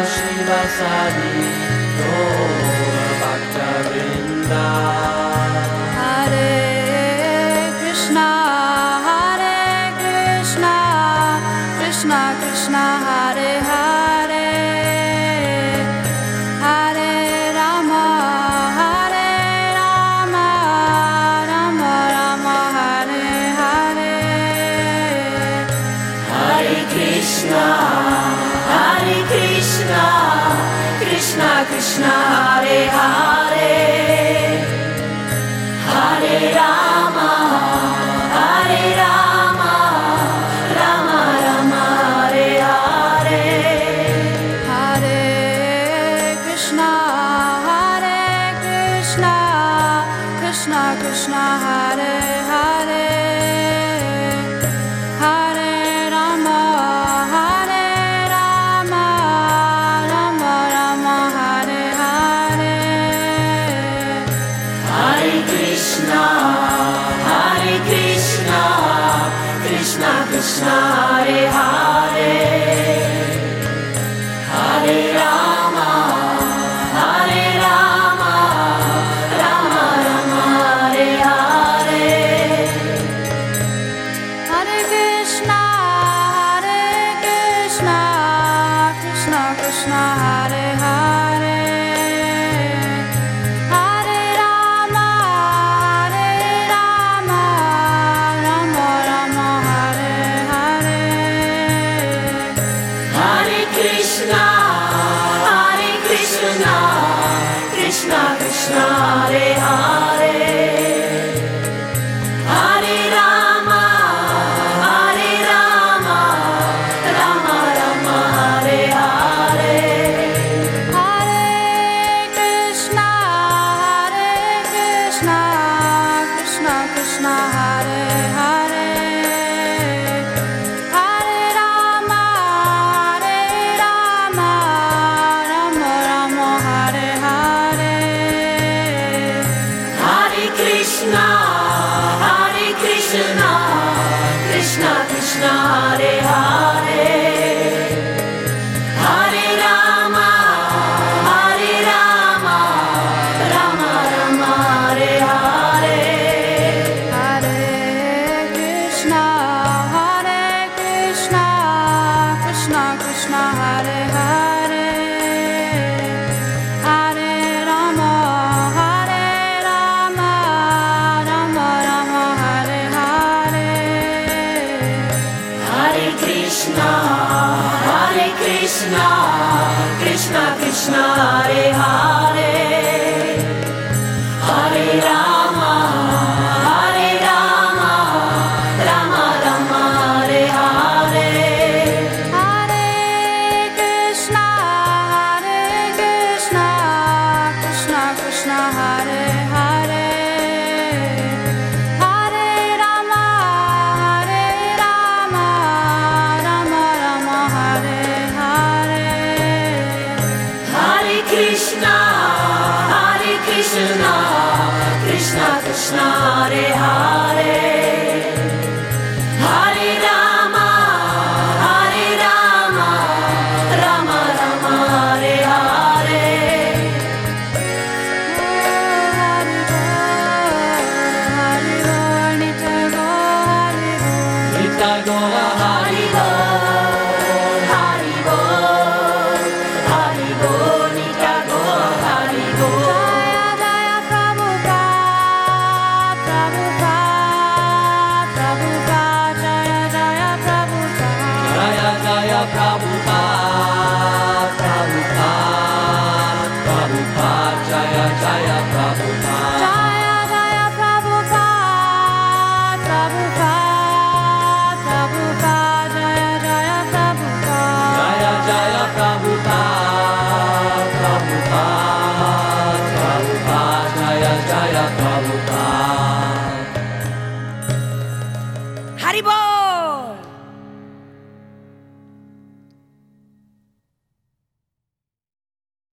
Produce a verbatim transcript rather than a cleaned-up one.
Shiva Sadi Gaura Bhakta-vrinda. Hare Krishna, Hare Krishna, Krishna Krishna, Hare Hare, Hare Rama, Hare Rama, Rama Rama, Hare Hare. Hare Krishna, Hare Krishna, Krishna Krishna, Hare Hare, Hare Rama, Hare Rama, Rama Rama, Hare Hare. Hare Krishna, Hare Krishna, Krishna Krishna, Hare Hare, Hare Rama, Hare Rama, Rama Rama, Hare Hare. Hare Krishna, Hare Krishna, Krishna Krishna, Hare Hare, Hare Rama, Hare Rama, Rama Rama, Hare Hare. Hare Krishna, Hare Krishna, Krishna Krishna, Hare Hare, Hare Rama, Hare Rama, Rama Rama, Hare Hare. Hare Krishna, Hare Krishna, Krishna Krishna, Hare Hare, Hare Rama, Hare Rama, Rama Rama, Hare Hare. Hare Krishna, Hare Krishna, Krishna Krishna, Hare Hare, Hare Rama, Hare Rama, Rama Rama, Hare Hare. Hare Krishna, Hare Krishna, Krishna Krishna, Hare Hare, Hare Rama, Hare Rama, Rama Rama, Hare Hare. Hare Krishna, Hare Krishna, Krishna Krishna, Hare Hare, Hare Rama, Hare Rama, Rama Rama, Hare Hare. Hare Krishna, Hare Krishna, Krishna Krishna, Hare Hare, Hare Rama, Hare Rama, Rama Rama, Hare Hare. Hare Krishna, Hare Krishna, Krishna Krishna, Hare Hare, Hare Rama, Hare Rama, Rama Rama, Hare Hare. Hare Krishna, Hare Krishna, Krishna Krishna, Hare Hare, Hare Rama, Hare Rama, Rama Rama, Hare Hare. Hari Bol, Nitya Gaur, Hari Bol. Hari Bol, Hari Bol, Hari Bol, Nitya Gaur, Hari Bol. Jaya Jaya Prabhupada, Prabhupada, Prabhupada, Jaya Jaya Prabhupada. Jaya Jaya Prabhupada, Prabhupada, Prabhupada, Jaya Jaya Prabhupada. Jaya Jaya Prabhupada, Prabhupada, Prabhupada, Jaya Jaya Prabhupada. Jaya Jaya Prabhupada, Prabhupada, Prabhupada, Jaya Jaya Prabhupada. Hari Bol.